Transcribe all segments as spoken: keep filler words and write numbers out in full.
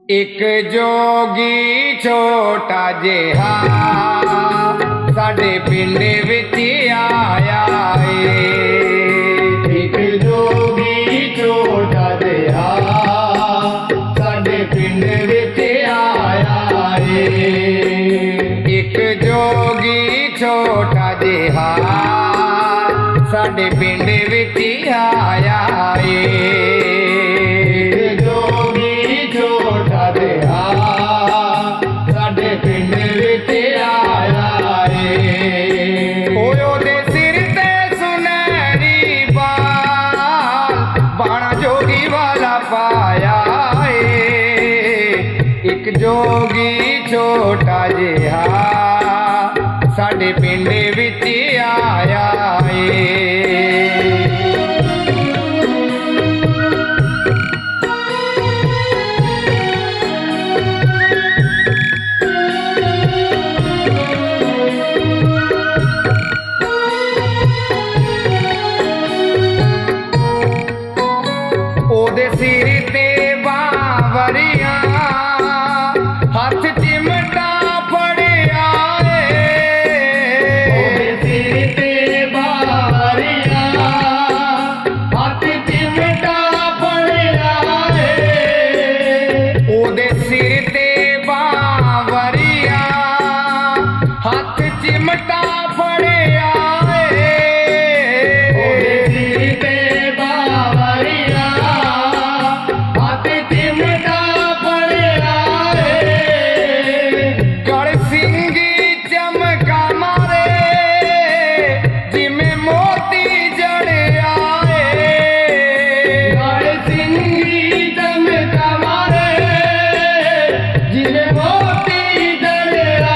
एक जोगी छोटा जिहा साडे पिंड विच आया है। एक जोगी छोटा जिहा साडे पिंड विच आया है। एक जोगी छोटा जिहा साडे पिंड विच आया है। जोगी छोटा जिहा साडे पिंड विच आया है। ओदे सिर ते बावरियां हाथ चिमटा फड़िया है। ओदे सिर ते बावरियां हाथ चिमटा फड़िया है। ओदे सिर ते बावरियां हाथ चिमटा फड़िया है। ओदे सिर ते बावरियां हाथ चिमटा फड़िया है। गड़ सिंगी चमका मारे जिमें मोती जड़िया है। गड़ सिंगी चमका मारे जिमें मोती जड़िया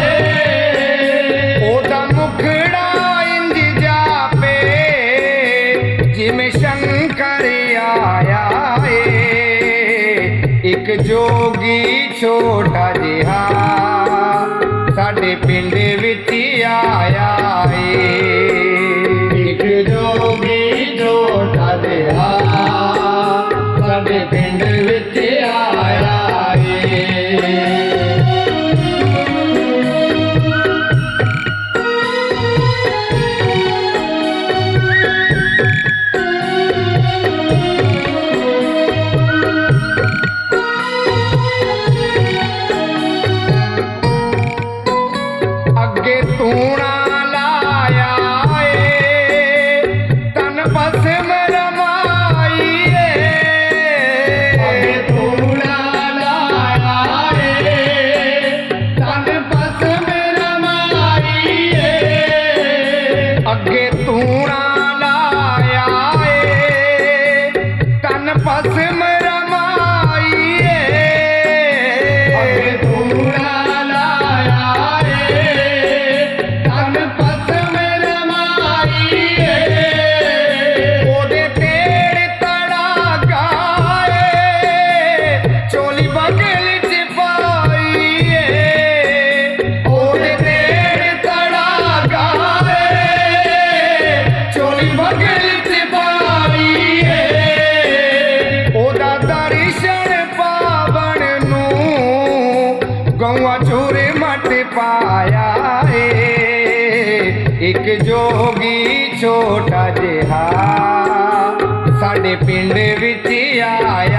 है। ओदा मुखड़ा इंज जापे जिमें शंकर आया है। एक जोगी छोटा जिहा साडे पिंड विच आया है। एक जोगी छोटा जिहा साडे पिंड विच आया है। अगे तूणा लाया है तन भस्म रमाई है। अगे तूणा लाया है तन भस्म रमाई है। अगे तूणा लाया है तन भस्म रमाई है। अगे तूणा लाया है तन भस्म रमाई है। ओदे तेड़ तड़ाका है चोली बगल च पाई है। ओदे तेड़ तड़ाका है चोली बगल च पाई है। ओदा दर्शन पावन नूं गौआ चूर मट पाया है। एक जोगी छोटा जिहा साडे पिंड विच आया